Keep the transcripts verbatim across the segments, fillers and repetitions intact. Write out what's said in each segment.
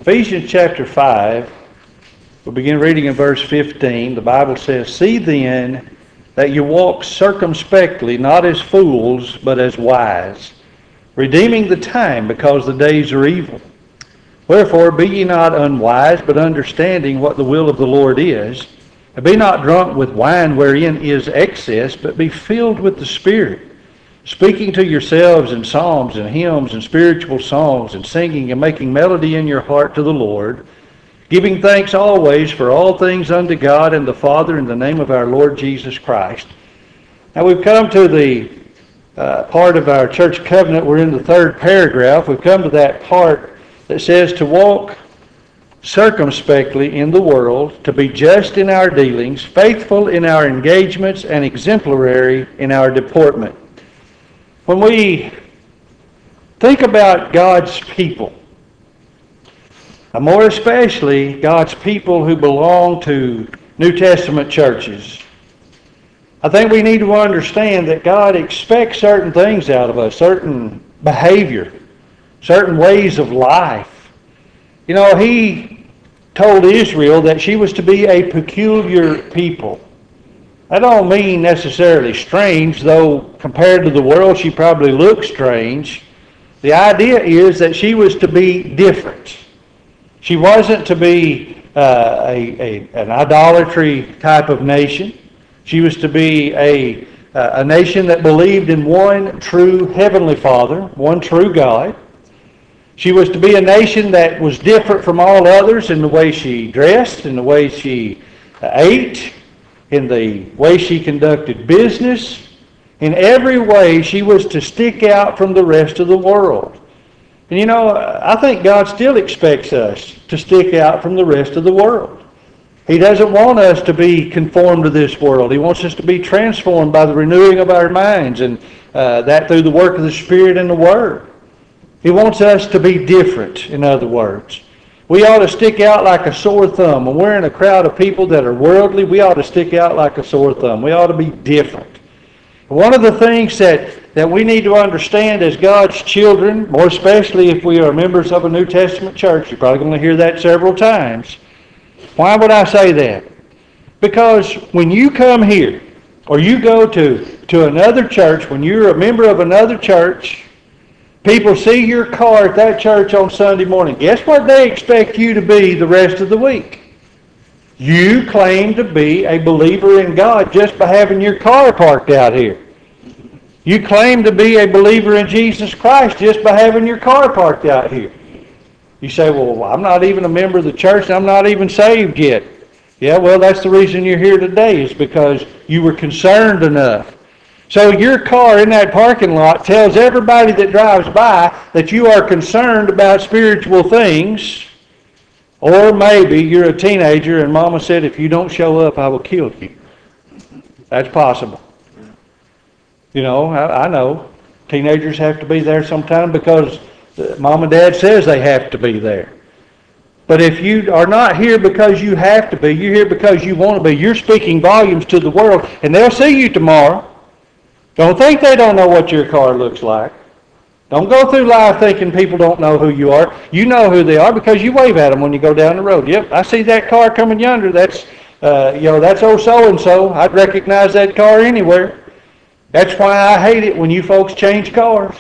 Ephesians chapter five, we'll begin reading in verse fifteen. The Bible says, "See then that you walk circumspectly, not as fools, but as wise, redeeming the time, because the days are evil. Wherefore be ye not unwise, but understanding what the will of the Lord is. And be not drunk with wine wherein is excess, but be filled with the Spirit, speaking to yourselves in psalms and hymns and spiritual songs, and singing and making melody in your heart to the Lord, giving thanks always for all things unto God and the Father in the name of our Lord Jesus Christ." Now we've come to the uh, part of our church covenant. We're in the third paragraph. We've come to that part that says to walk circumspectly in the world, to be just in our dealings, faithful in our engagements, and exemplary in our deportment. When we think about God's people, and more especially God's people who belong to New Testament churches, I think we need to understand that God expects certain things out of us, certain behavior, certain ways of life. You know, He told Israel that she was to be a peculiar people. That don't mean necessarily strange, though compared to the world she probably looked strange. The idea is that she was to be different. She wasn't to be uh, a, a, an idolatry type of nation. She was to be a, uh, a nation that believed in one true Heavenly Father, one true God. She was to be a nation that was different from all others in the way she dressed, in the way she uh, ate, in the way she conducted business. In every way, she was to stick out from the rest of the world. And you know, I think God still expects us to stick out from the rest of the world. He doesn't want us to be conformed to this world. He wants us to be transformed by the renewing of our minds, and uh, that through the work of the Spirit and the Word. He wants us to be different, in other words. We ought to stick out like a sore thumb. When we're in a crowd of people that are worldly, we ought to stick out like a sore thumb. We ought to be different. One of the things that, that we need to understand as God's children, more especially if we are members of a New Testament church, you're probably going to hear that several times. Why would I say that? Because when you come here, or you go to, to another church, when you're a member of another church, people see your car at that church on Sunday morning. Guess what they expect you to be the rest of the week? You claim to be a believer in God just by having your car parked out here. You claim to be a believer in Jesus Christ just by having your car parked out here. You say, well, I'm not even a member of the church, and I'm not even saved yet. Yeah, well, that's the reason you're here today, is because you were concerned enough. So your car in that parking lot tells everybody that drives by that you are concerned about spiritual things. Or maybe you're a teenager and Mama said, if you don't show up, I will kill you. That's possible. You know, I, I know. Teenagers have to be there sometime because Mom and Dad says they have to be there. But if you are not here because you have to be, you're here because you want to be, you're speaking volumes to the world, and they'll see you tomorrow. Don't think they don't know what your car looks like. Don't go through life thinking people don't know who you are. You know who they are because you wave at them when you go down the road. Yep, I see that car coming yonder. That's, uh, you know, that's old so-and-so. I'd recognize that car anywhere. That's why I hate it when you folks change cars.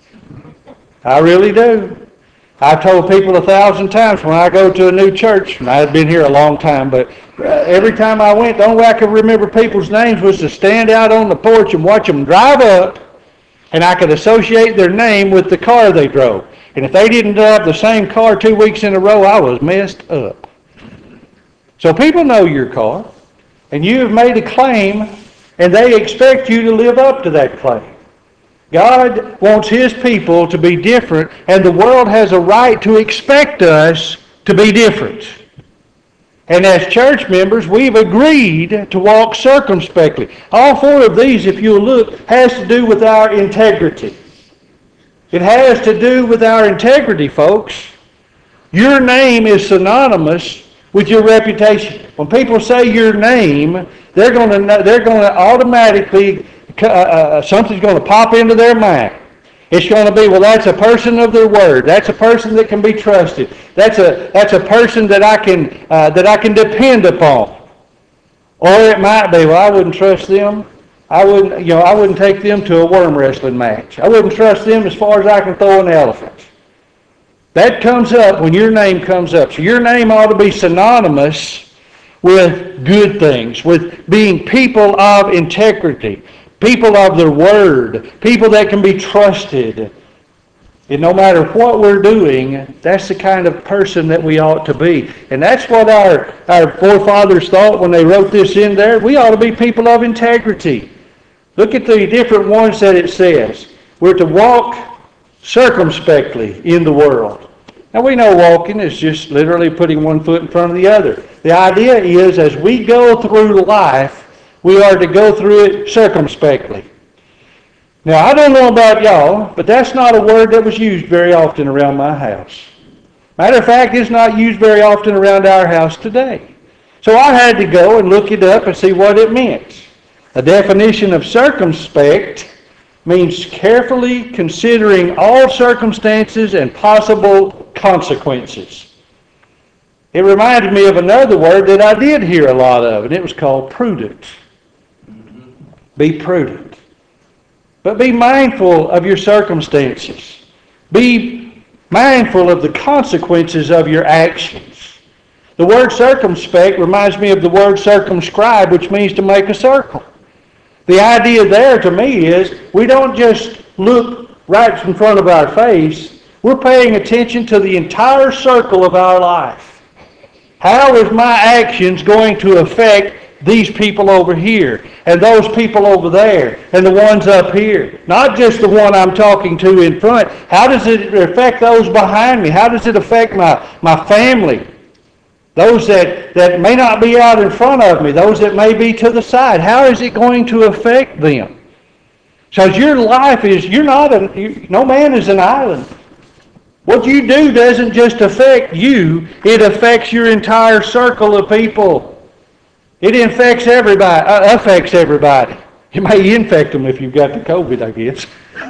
I really do. I've told people a thousand times when I go to a new church, and I've been here a long time, but uh, every time I went, the only way I could remember people's names was to stand out on the porch and watch them drive up, and I could associate their name with the car they drove. And if they didn't drive the same car two weeks in a row, I was messed up. So people know your car, and you have made a claim, and they expect you to live up to that claim. God wants His people to be different, and the world has a right to expect us to be different. And as church members, we've agreed to walk circumspectly. All four of these, if you'll look, has to do with our integrity. It has to do with our integrity, folks. Your name is synonymous with your reputation. When people say your name, they're going to they're going to automatically Uh, uh, something's going to pop into their mind. It's going to be, well, that's a person of their word. That's a person that can be trusted. That's a that's a person that I can uh, that I can depend upon. Or it might be, well, I wouldn't trust them. I wouldn't, you know, I wouldn't take them to a worm wrestling match. I wouldn't trust them as far as I can throw an elephant. That comes up when your name comes up. So your name ought to be synonymous with good things, with being people of integrity, people of their word, people that can be trusted. And no matter what we're doing, that's the kind of person that we ought to be. And that's what our, our forefathers thought when they wrote this in there. We ought to be people of integrity. Look at the different ones that it says. We're to walk circumspectly in the world. Now we know walking is just literally putting one foot in front of the other. The idea is as we go through life, we are to go through it circumspectly. Now, I don't know about y'all, but that's not a word that was used very often around my house. Matter of fact, it's not used very often around our house today. So I had to go and look it up and see what it meant. A definition of circumspect means carefully considering all circumstances and possible consequences. It reminded me of another word that I did hear a lot of, and it was called prudent. Be prudent. But be mindful of your circumstances. Be mindful of the consequences of your actions. The word circumspect reminds me of the word circumscribe, which means to make a circle. The idea there to me is we don't just look right in front of our face. We're paying attention to the entire circle of our life. How is my actions going to affect these people over here, and those people over there, and the ones up here? Not just the one I'm talking to in front. How does it affect those behind me? How does it affect my, my family? Those that, that may not be out in front of me, those that may be to the side. How is it going to affect them? Because your life is, you're not, a, you, no man is an island. What you do doesn't just affect you, it affects your entire circle of people. It infects everybody, uh, affects everybody. It may infect them if you've got the COVID, I guess.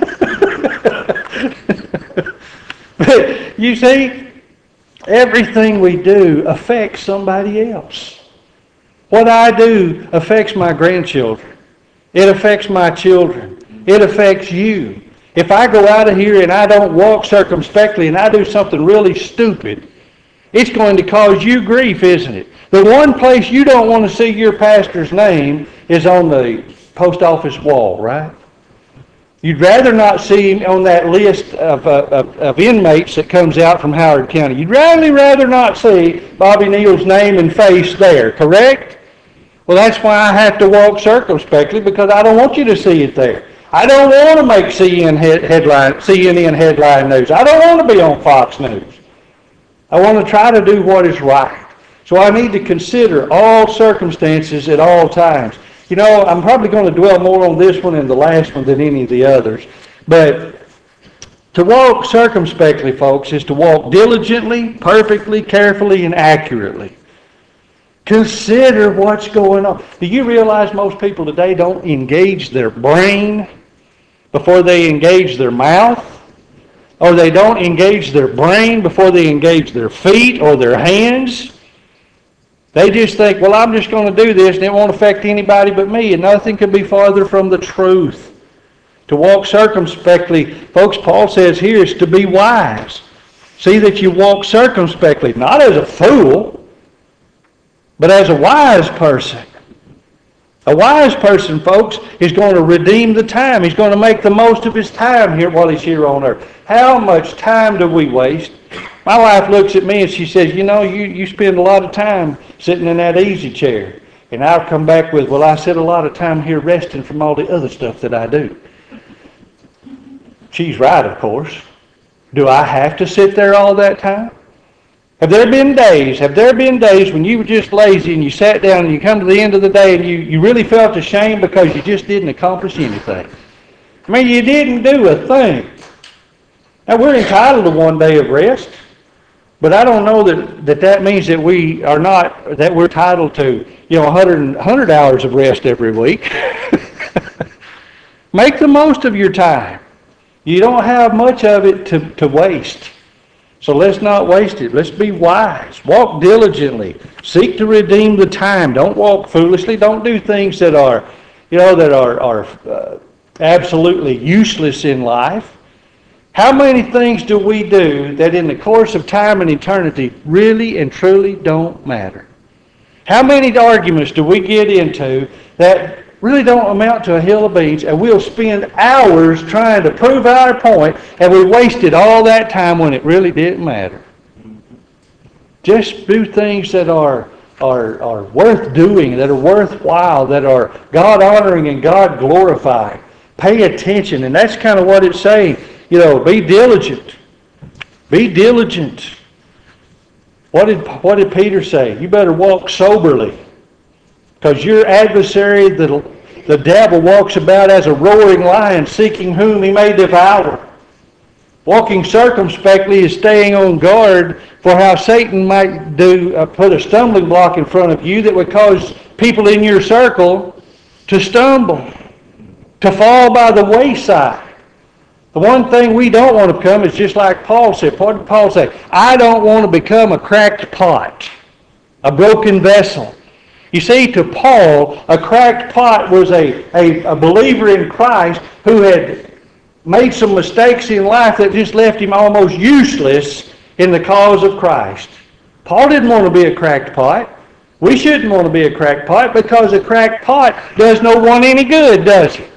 But you see, everything we do affects somebody else. What I do affects my grandchildren. It affects my children. It affects you. If I go out of here and I don't walk circumspectly and I do something really stupid, it's going to cause you grief, isn't it? The one place you don't want to see your pastor's name is on the post office wall, right? You'd rather not see him on that list of, uh, of, of inmates that comes out from Howard County. You'd really rather not see Bobby Neal's name and face there, correct? Well, that's why I have to walk circumspectly, because I don't want you to see it there. I don't want to make C N N headline, C N N headline news. I don't want to be on Fox News. I want to try to do what is right. So I need to consider all circumstances at all times. You know, I'm probably going to dwell more on this one and the last one than any of the others. But to walk circumspectly, folks, is to walk diligently, perfectly, carefully, and accurately. Consider what's going on. Do you realize most people today don't engage their brain before they engage their mouth? Or they don't engage their brain before they engage their feet or their hands? They just think, well, I'm just going to do this and it won't affect anybody but me. And nothing could be farther from the truth. To walk circumspectly, folks, Paul says here, is to be wise. See that you walk circumspectly, not as a fool, but as a wise person. A wise person, folks, is going to redeem the time. He's going to make the most of his time here while he's here on earth. How much time do we waste? My wife looks at me and she says, you know, you, you spend a lot of time sitting in that easy chair. And I'll come back with, well, I sit a lot of time here resting from all the other stuff that I do. She's right, of course. Do I have to sit there all that time? Have there been days, have there been days when you were just lazy and you sat down and you come to the end of the day and you, you really felt ashamed because you just didn't accomplish anything? I mean, you didn't do a thing. Now, we're entitled to one day of rest, but I don't know that that, that means that we are not, that we're entitled to, you know, one hundred, one hundred hours of rest every week. Make the most of your time. You don't have much of it to, to waste. So let's not waste it. Let's be wise. Walk diligently. Seek to redeem the time. Don't walk foolishly. Don't do things that are, you know, that are, are uh, absolutely useless in life. How many things do we do that in the course of time and eternity really and truly don't matter? How many arguments do we get into that really don't amount to a hill of beans, and we'll spend hours trying to prove our point, and we wasted all that time when it really didn't matter? Just do things that are, are, are worth doing, that are worthwhile, that are God-honoring and God-glorifying. Pay attention, and that's kind of what it's saying. You know, be diligent. Be diligent. What did, what did Peter say? You better walk soberly. Because your adversary, the, the devil, walks about as a roaring lion, seeking whom he may devour. Walking circumspectly is staying on guard for how Satan might do uh, put a stumbling block in front of you that would cause people in your circle to stumble, to fall by the wayside. The one thing we don't want to become is just like Paul said. What did Paul say? I don't want to become a cracked pot, a broken vessel. You see, to Paul, a cracked pot was a, a, a believer in Christ who had made some mistakes in life that just left him almost useless in the cause of Christ. Paul didn't want to be a cracked pot. We shouldn't want to be a cracked pot, because a cracked pot does no one any good, does it?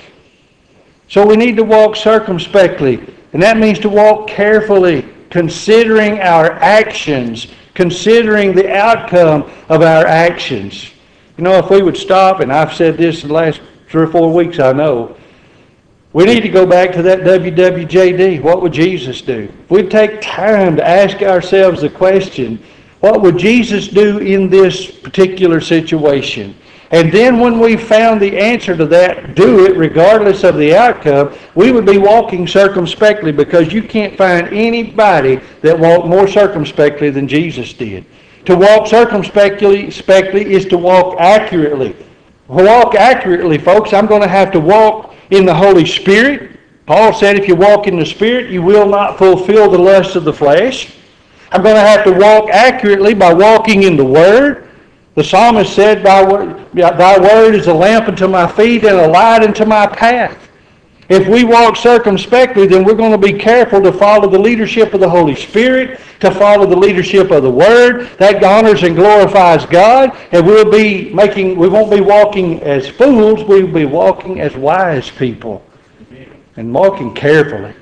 So we need to walk circumspectly, and that means to walk carefully, considering our actions, considering the outcome of our actions. You know, if we would stop, and I've said this in the last three or four weeks, I know, we need to go back to that W W J D. What would Jesus do? If we'd take time to ask ourselves the question, what would Jesus do in this particular situation? And then when we found the answer to that, do it regardless of the outcome, we would be walking circumspectly, because you can't find anybody that walked more circumspectly than Jesus did. To walk circumspectly is to walk accurately. To walk accurately, folks, I'm going to have to walk in the Holy Spirit. Paul said if you walk in the Spirit, you will not fulfill the lusts of the flesh. I'm going to have to walk accurately by walking in the Word. The psalmist said, Thy word, Thy word is a lamp unto my feet and a light unto my path. If we walk circumspectly, then we're going to be careful to follow the leadership of the Holy Spirit, to follow the leadership of the Word. That honors and glorifies God, and we'll be making, we won't be walking as fools, we'll be walking as wise people, and walking carefully.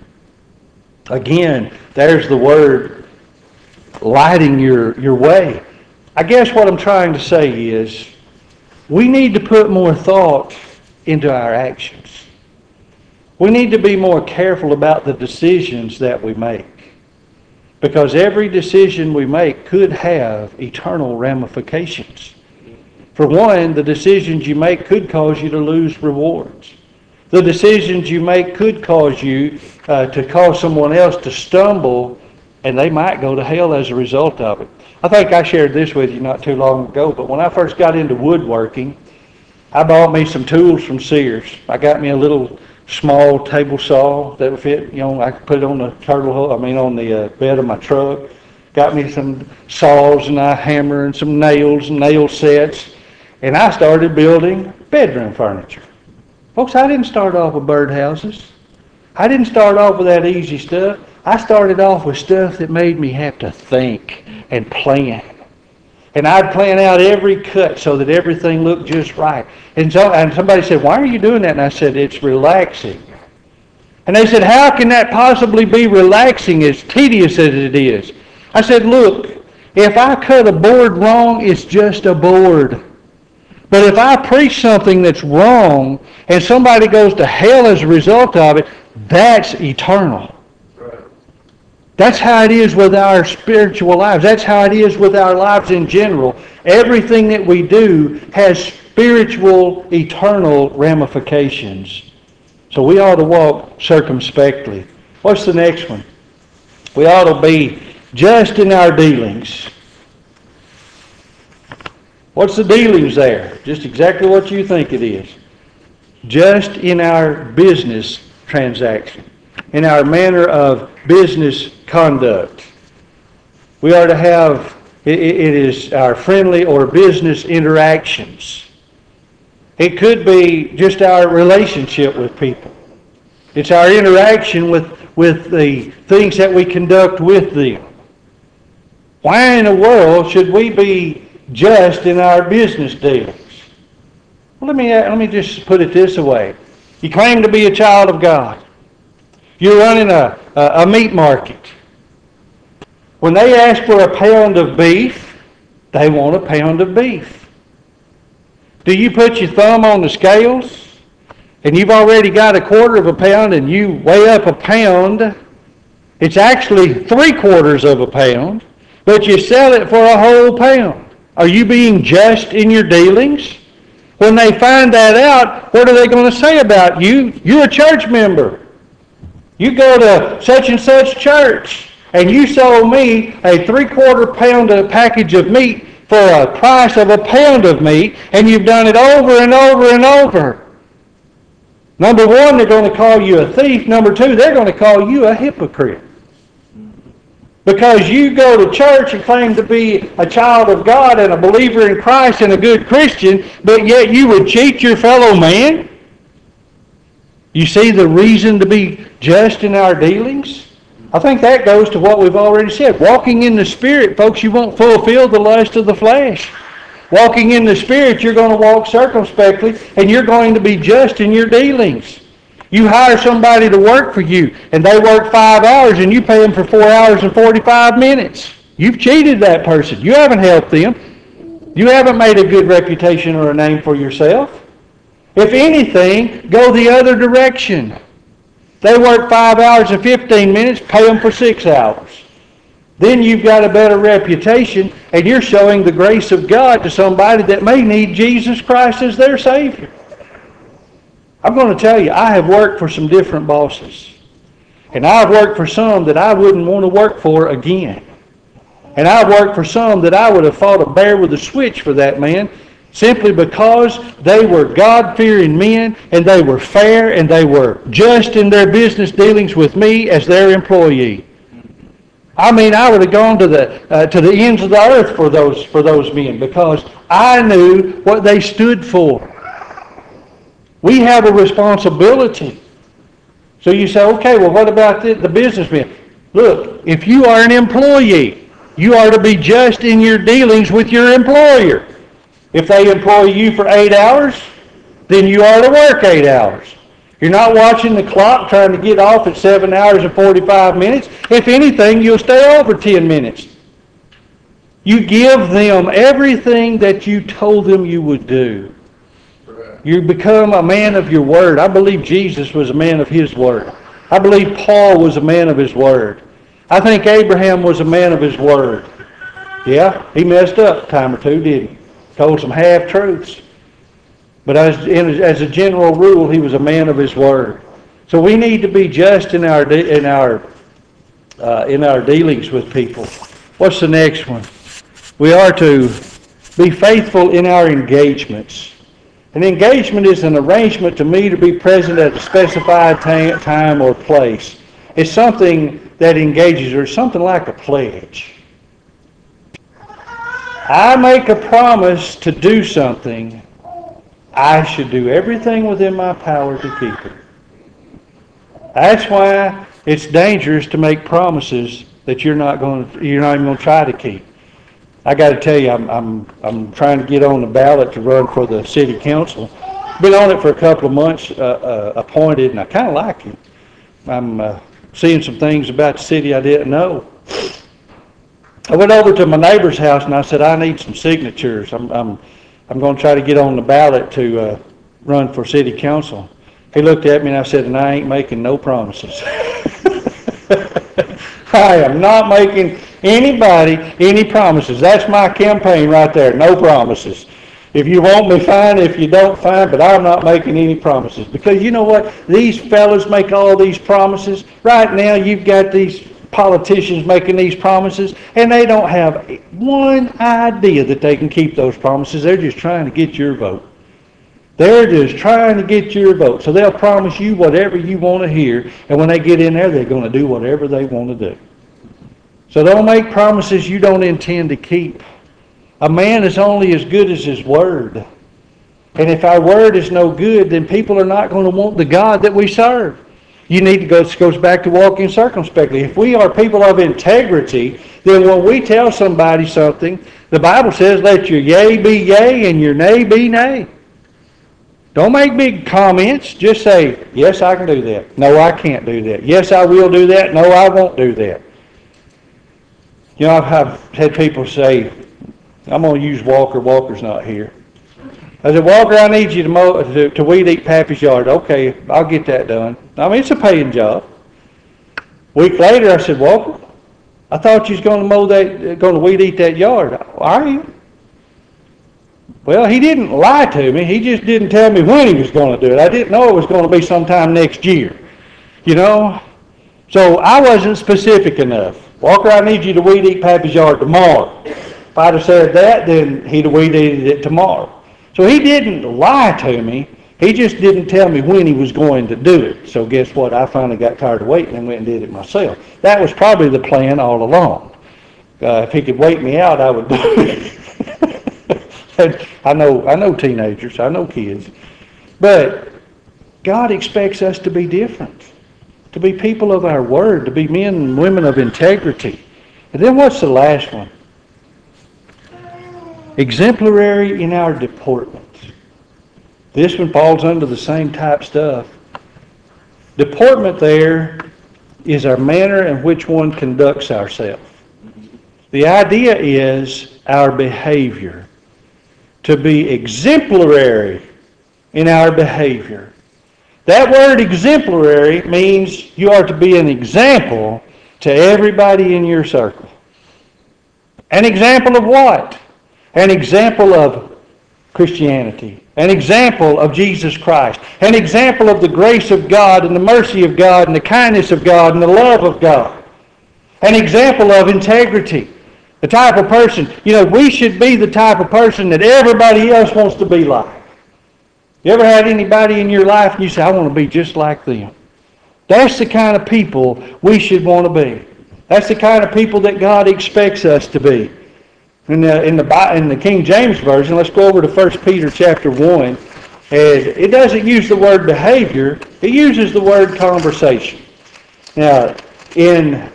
Again, there's the word, lighting your, your way. I guess what I'm trying to say is, we need to put more thought into our actions. We need to be more careful about the decisions that we make, because every decision we make could have eternal ramifications. For one, the decisions you make could cause you to lose rewards. The decisions you make could cause you uh, to cause someone else to stumble, and they might go to hell as a result of it. I think I shared this with you not too long ago, but when I first got into woodworking, I bought me some tools from Sears. I got me a little small table saw that would fit, you know, I could put it on the turtle hole, I mean on the uh, bed of my truck. Got me some saws and a hammer and some nails and nail sets, and I started building bedroom furniture. Folks, I didn't start off with birdhouses. I didn't start off with that easy stuff. I started off with stuff that made me have to think and plan. And I'd plan out every cut so that everything looked just right. And so, and somebody said, why are you doing that? And I said, it's relaxing. And they said, how can that possibly be relaxing, as tedious as it is? I said, look, if I cut a board wrong, it's just a board. But if I preach something that's wrong and somebody goes to hell as a result of it, that's eternal. That's how it is with our spiritual lives. That's how it is with our lives in general. Everything that we do has spiritual, eternal ramifications. So we ought to walk circumspectly. What's the next one? We ought to be just in our dealings. What's the dealings there? Just exactly what you think it is. Just in our business transaction. in our manner of business conduct. We are to have, it, it is our friendly or business interactions. It could be just our relationship with people. It's our interaction with, with the things that we conduct with them. Why in the world should we be just in our business dealings? Well, let me, let me just put it this way. You claim to be a child of God. You're running a, a, a meat market. When they ask for a pound of beef, they want a pound of beef. Do you put your thumb on the scales and you've already got a quarter of a pound and you weigh up a pound? It's actually three quarters of a pound, but you sell it for a whole pound. Are you being just in your dealings? When they find that out, what are they going to say about you? You're a church member. You go to such and such church, and you sold me a three-quarter pound of package of meat for a price of a pound of meat, and you've done it over and over and over. Number one, they're going to call you a thief. Number two, they're going to call you a hypocrite. Because you go to church and claim to be a child of God and a believer in Christ and a good Christian, but yet you would cheat your fellow man? You see the reason to be just in our dealings? I think that goes to what we've already said. Walking in the Spirit, folks, you won't fulfill the lust of the flesh. Walking in the Spirit, you're going to walk circumspectly, and you're going to be just in your dealings. You hire somebody to work for you, and they work five hours, and you pay them for four hours and forty-five minutes. You've cheated that person. You haven't helped them. You haven't made a good reputation or a name for yourself. If anything, go the other direction. They work five hours and fifteen minutes, pay them for six hours. Then you've got a better reputation, and you're showing the grace of God to somebody that may need Jesus Christ as their Savior. I'm going to tell you, I have worked for some different bosses. And I've worked for some that I wouldn't want to work for again. And I've worked for some that I would have fought a bear with a switch for that man, simply because they were God-fearing men, and they were fair, and they were just in their business dealings with me as their employee. I mean, I would have gone to the uh, to the ends of the earth for those for those men, because I knew what they stood for. We have a responsibility. So you say, okay, well, what about the, the businessmen? Look, if you are an employee, you are to be just in your dealings with your employer. If they employ you for eight hours, then you are to work eight hours. You're not watching the clock trying to get off at seven hours and forty-five minutes. If anything, you'll stay over ten minutes. You give them everything that you told them you would do. You become a man of your word. I believe Jesus was a man of his word. I believe Paul was a man of his word. I think Abraham was a man of his word. Yeah, he messed up a time or two, didn't he? Told some half-truths. But as, in, as a general rule, he was a man of his word. So we need to be just in our de- in our uh, in our dealings with people. What's the next one? We are to be faithful in our engagements. An engagement is an arrangement to me to be present at a specified ta- time or place. It's something that engages, or something like a pledge. I make a promise to do something, I should do everything within my power to keep it. That's why it's dangerous to make promises that you're not going to, you're not even going to try to keep. I got to tell you, I'm I'm I'm trying to get on the ballot to run for the city council. Been on it for a couple of months, uh, uh, appointed, and I kind of like it. I'm uh, seeing some things about the city I didn't know. I went over to my neighbor's house and I said, I need some signatures. I'm I'm I'm going to try to get on the ballot to uh, run for city council. He looked at me and I said, and I ain't making no promises. I am not making anybody any promises. That's my campaign right there, no promises. If you want me, fine. If you don't, fine. But I'm not making any promises. Because you know what? These fellas make all these promises. Right now you've got these politicians making these promises, and they don't have one idea that they can keep those promises. They're just trying to get your vote. They're just trying to get your vote. So they'll promise you whatever you want to hear, and when they get in there, they're going to do whatever they want to do. So don't make promises you don't intend to keep. A man is only as good as his word. And if our word is no good, then people are not going to want the God that we serve. You need to go, this goes back to walking circumspectly. If we are people of integrity, then when we tell somebody something, the Bible says, let your yea be yea and your nay be nay. Don't make big comments. Just say, yes, I can do that. No, I can't do that. Yes, I will do that. No, I won't do that. You know, I've, I've had people say, I'm going to use Walker. Walker's not here. I said, Walker, I need you to, mow, to, to weed eat Pappy's yard. Okay, I'll get that done. I mean, it's a paying job. A week later, I said, Walker, I thought you was going to mow that, going to weed eat that yard. Are you? Well, he didn't lie to me. He just didn't tell me when he was going to do it. I didn't know it was going to be sometime next year. You know? So I wasn't specific enough. Walker, I need you to weed eat Pappy's yard tomorrow. If I'd have said that, then he'd have weed eated it tomorrow. So he didn't lie to me. He just didn't tell me when he was going to do it. So guess what? I finally got tired of waiting and went and did it myself. That was probably the plan all along. Uh, if he could wait me out, I would do it. I know, I know teenagers, I know kids, but God expects us to be different, to be people of our word, to be men and women of integrity. And then what's the last one? Exemplary in our deportment. This one falls under the same type stuff. Deportment there is our manner in which one conducts ourselves. The idea is our behavior. To be exemplary in our behavior. That word exemplary means you are to be an example to everybody in your circle. An example of what? An example of Christianity. An example of Jesus Christ. An example of the grace of God and the mercy of God and the kindness of God and the love of God. An example of integrity. The type of person, you know, we should be the type of person that everybody else wants to be like. You ever had anybody in your life and you say, I want to be just like them? That's the kind of people we should want to be. That's the kind of people that God expects us to be. In the, in the, in the King James Version, let's go over to First Peter chapter one. And it doesn't use the word behavior. It uses the word conversation. Now, in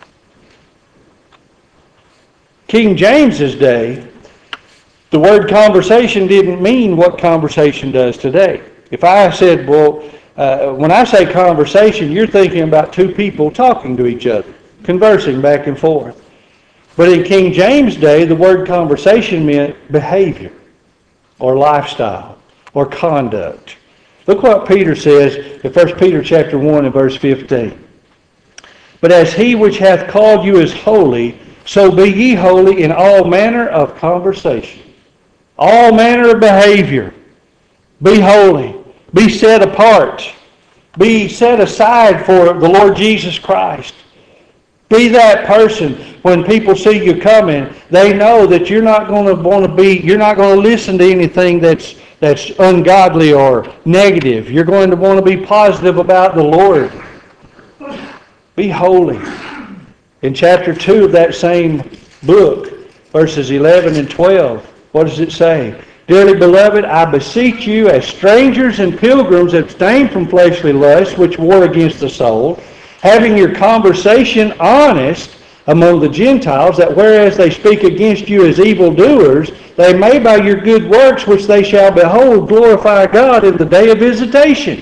King James's day, the word conversation didn't mean what conversation does today. If I said, well, uh, when I say conversation, you're thinking about two people talking to each other, conversing back and forth. But in King James' day, the word conversation meant behavior or lifestyle or conduct. Look what Peter says in First Peter chapter one and verse fifteen. But as he which hath called you is holy, so be ye holy in all manner of conversation, all manner of behavior. Be holy. Be set apart. Be set aside for the Lord Jesus Christ. Be that person when people see you coming, they know that you're not going to want to be, you're not going to listen to anything that's that's ungodly or negative. You're going to want to be positive about the Lord. Be holy. In chapter two of that same book, verses eleven and twelve, what does it say? Dearly beloved, I beseech you, as strangers and pilgrims, abstain from fleshly lusts which war against the soul, having your conversation honest among the Gentiles, that whereas they speak against you as evildoers, they may by your good works which they shall behold glorify God in the day of visitation.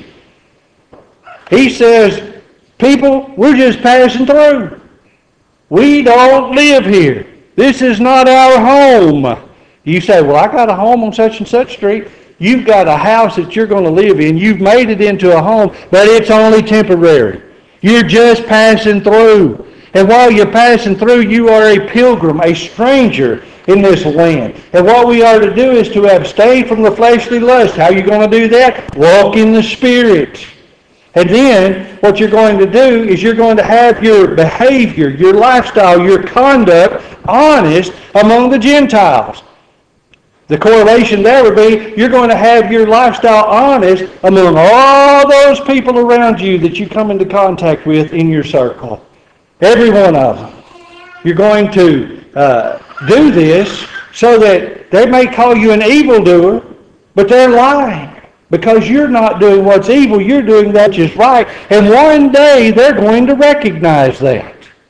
He says, people, we're just passing through. We don't live here. This is not our home. You say, well, I got a home on such and such street. You've got a house that you're going to live in. You've made it into a home, but it's only temporary. You're just passing through. And while you're passing through, you are a pilgrim, a stranger in this land. And what we are to do is to abstain from the fleshly lust. How are you going to do that? Walk in the Spirit. And then what you're going to do is you're going to have your behavior, your lifestyle, your conduct honest among the Gentiles. The correlation there would be you're going to have your lifestyle honest among all those people around you that you come into contact with in your circle. Every one of them. You're going to uh, do this so that they may call you an evildoer, but they're lying. Because you're not doing what's evil, you're doing that which is right. And one day they're going to recognize that.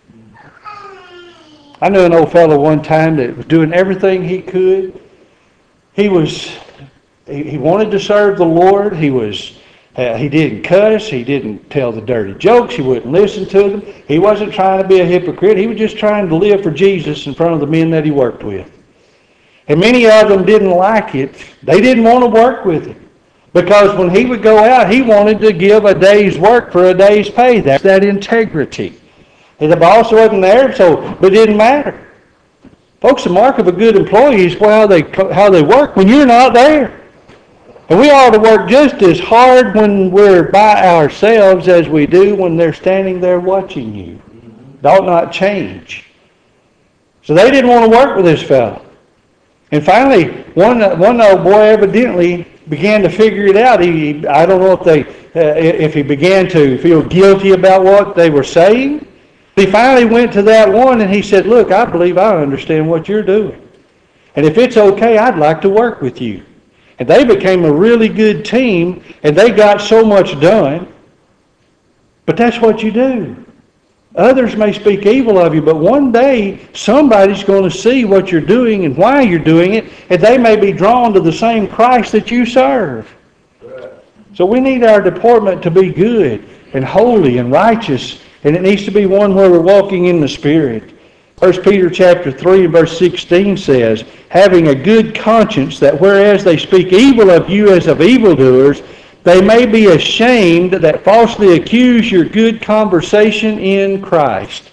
I knew an old fellow one time that was doing everything he could. He was, he, he wanted to serve the Lord. He was, uh, he didn't cuss. He didn't tell the dirty jokes. He wouldn't listen to them. He wasn't trying to be a hypocrite. He was just trying to live for Jesus in front of the men that he worked with. And many of them didn't like it. They didn't want to work with him. Because when he would go out, he wanted to give a day's work for a day's pay. That's that integrity. And the boss wasn't there, so but it didn't matter. Folks, the mark of a good employee is how they, how they work when you're not there. And we ought to work just as hard when we're by ourselves as we do when they're standing there watching you. It ought not change. So they didn't want to work with this fellow. And finally, one, one old boy evidently began to figure it out. He, I don't know if they, uh, if he began to feel guilty about what they were saying. He finally went to that one and he said, look, I believe I understand what you're doing. And if it's okay, I'd like to work with you. And they became a really good team and they got so much done. But that's what you do. Others may speak evil of you, but one day somebody's going to see what you're doing and why you're doing it, and they may be drawn to the same Christ that you serve. So we need our deportment to be good and holy and righteous, and it needs to be one where we're walking in the Spirit. First Peter chapter three and verse sixteen says, having a good conscience, that whereas they speak evil of you as of evildoers, they may be ashamed that falsely accuse your good conversation in Christ.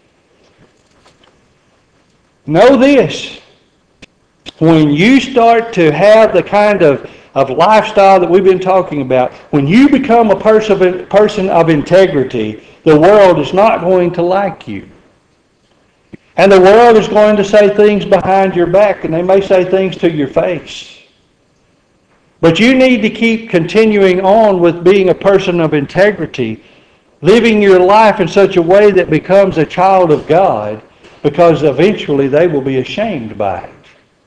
Know this. When you start to have the kind of, of lifestyle that we've been talking about, when you become a person, person of integrity, the world is not going to like you. And the world is going to say things behind your back, and they may say things to your face. But you need to keep continuing on with being a person of integrity, living your life in such a way that becomes a child of God, because eventually they will be ashamed by it.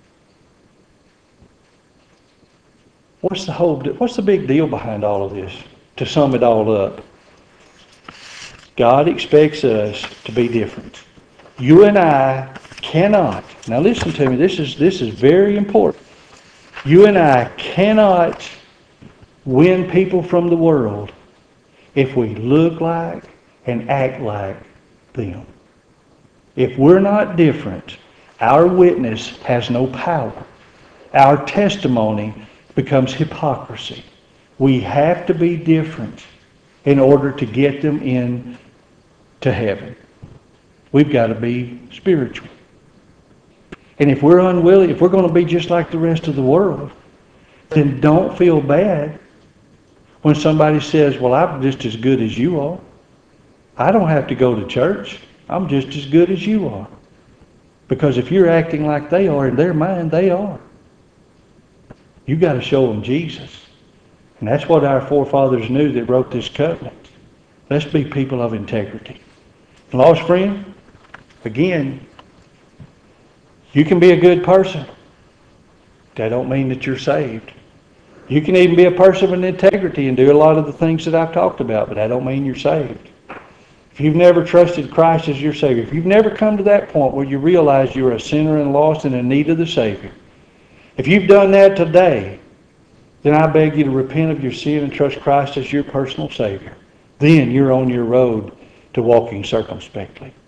What's the whole, what's the big deal behind all of this? To sum it all up, God expects us to be different. You and I cannot, now listen to me, this is this is very important. You and I cannot win people from the world if we look like and act like them. If we're not different, our witness has no power. Our testimony becomes hypocrisy. We have to be different in order to get them in to heaven. We've got to be spiritual. And if we're unwilling, if we're going to be just like the rest of the world, then don't feel bad when somebody says, well, I'm just as good as you are. I don't have to go to church. I'm just as good as you are. Because if you're acting like they are in their mind, they are. You've got to show them Jesus. And that's what our forefathers knew that wrote this covenant. Let's be people of integrity. Lost friend, again, you can be a good person. That don't mean that you're saved. You can even be a person of integrity and do a lot of the things that I've talked about, but that don't mean you're saved. If you've never trusted Christ as your Savior, if you've never come to that point where you realize you're a sinner and lost and in need of the Savior, if you've done that today, then I beg you to repent of your sin and trust Christ as your personal Savior. Then you're on your road to walking circumspectly.